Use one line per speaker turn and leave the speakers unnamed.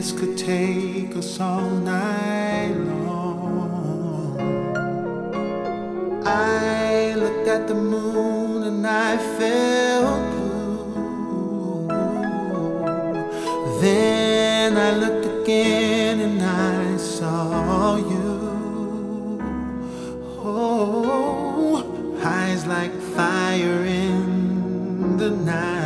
This could take us all night long. I looked at the moon and I felt blue. Then I looked again and I saw you. Oh, eyes like fire in the night.